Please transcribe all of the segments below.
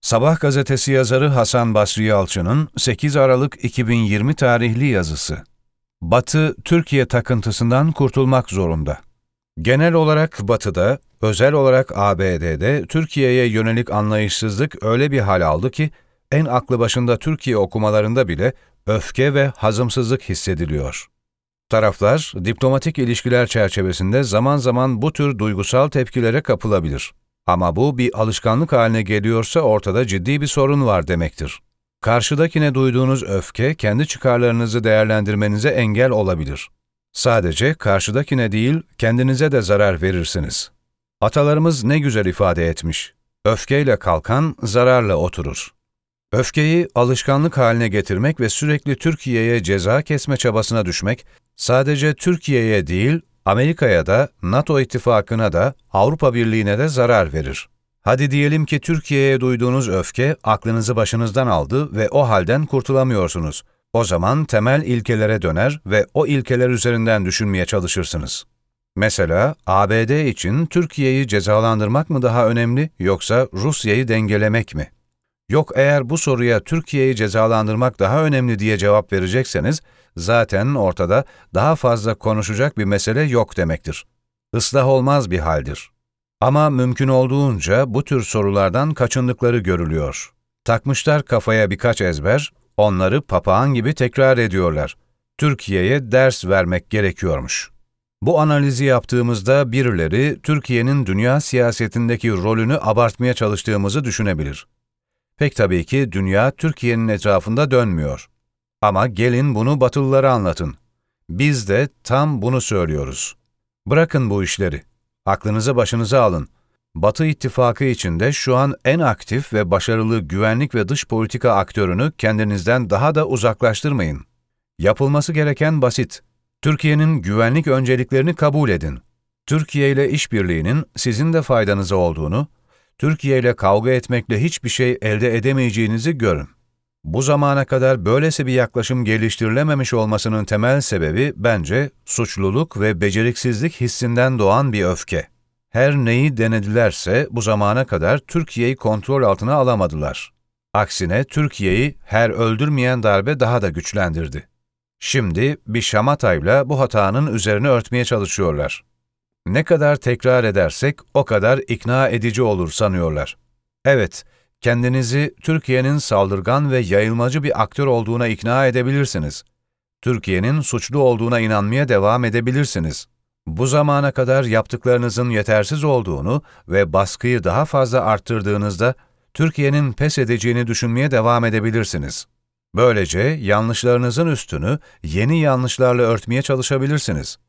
Sabah gazetesi yazarı Hasan Basri Yalçın'ın 8 Aralık 2020 tarihli yazısı. Batı, Türkiye takıntısından kurtulmak zorunda. Genel olarak Batı'da, özel olarak ABD'de Türkiye'ye yönelik anlayışsızlık öyle bir hal aldı ki, en aklı başında Türkiye okumalarında bile öfke ve hazımsızlık hissediliyor. Taraflar, diplomatik ilişkiler çerçevesinde zaman zaman bu tür duygusal tepkilere kapılabilir. Ama bu bir alışkanlık haline geliyorsa ortada ciddi bir sorun var demektir. Karşıdakine duyduğunuz öfke, kendi çıkarlarınızı değerlendirmenize engel olabilir. Sadece karşıdakine değil, kendinize de zarar verirsiniz. Atalarımız ne güzel ifade etmiş. Öfkeyle kalkan, zararla oturur. Öfkeyi alışkanlık haline getirmek ve sürekli Türkiye'ye ceza kesme çabasına düşmek, sadece Türkiye'ye değil, Amerika'ya da, NATO ittifakına da, Avrupa Birliği'ne de zarar verir. Hadi diyelim ki Türkiye'ye duyduğunuz öfke aklınızı başınızdan aldı ve o halden kurtulamıyorsunuz. O zaman temel ilkelere döner ve o ilkeler üzerinden düşünmeye çalışırsınız. Mesela ABD için Türkiye'yi cezalandırmak mı daha önemli yoksa Rusya'yı dengelemek mi? Yok, eğer bu soruya Türkiye'yi cezalandırmak daha önemli diye cevap verecekseniz, zaten ortada daha fazla konuşacak bir mesele yok demektir. Islah olmaz bir haldir. Ama mümkün olduğunca bu tür sorulardan kaçındıkları görülüyor. Takmışlar kafaya birkaç ezber, onları papağan gibi tekrar ediyorlar. Türkiye'ye ders vermek gerekiyormuş. Bu analizi yaptığımızda birileri Türkiye'nin dünya siyasetindeki rolünü abartmaya çalıştığımızı düşünebilir. Pek tabii ki dünya Türkiye'nin etrafında dönmüyor. Ama gelin bunu Batılılara anlatın. Biz de tam bunu söylüyoruz. Bırakın bu işleri. Aklınızı başınıza alın. Batı ittifakı içinde şu an en aktif ve başarılı güvenlik ve dış politika aktörünü kendinizden daha da uzaklaştırmayın. Yapılması gereken basit. Türkiye'nin güvenlik önceliklerini kabul edin. Türkiye ile işbirliğinin sizin de faydanıza olduğunu, Türkiye ile kavga etmekle hiçbir şey elde edemeyeceğinizi görün. Bu zamana kadar böylesi bir yaklaşım geliştirilememiş olmasının temel sebebi bence suçluluk ve beceriksizlik hissinden doğan bir öfke. Her neyi denedilerse bu zamana kadar Türkiye'yi kontrol altına alamadılar. Aksine Türkiye'yi her öldürmeyen darbe daha da güçlendirdi. Şimdi bir şamatayla bu hatanın üzerine örtmeye çalışıyorlar. Ne kadar tekrar edersek o kadar ikna edici olur sanıyorlar. Evet, kendinizi Türkiye'nin saldırgan ve yayılmacı bir aktör olduğuna ikna edebilirsiniz. Türkiye'nin suçlu olduğuna inanmaya devam edebilirsiniz. Bu zamana kadar yaptıklarınızın yetersiz olduğunu ve baskıyı daha fazla arttırdığınızda Türkiye'nin pes edeceğini düşünmeye devam edebilirsiniz. Böylece yanlışlarınızın üstünü yeni yanlışlarla örtmeye çalışabilirsiniz.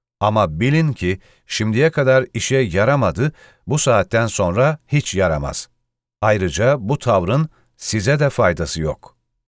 Ama bilin ki şimdiye kadar işe yaramadı, bu saatten sonra hiç yaramaz. Ayrıca bu tavrın size de faydası yok.